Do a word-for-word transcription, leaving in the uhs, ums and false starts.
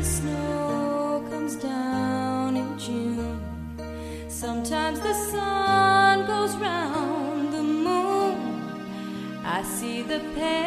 snow comes down in June. Sometimes the sun goes round the moon. I see the pale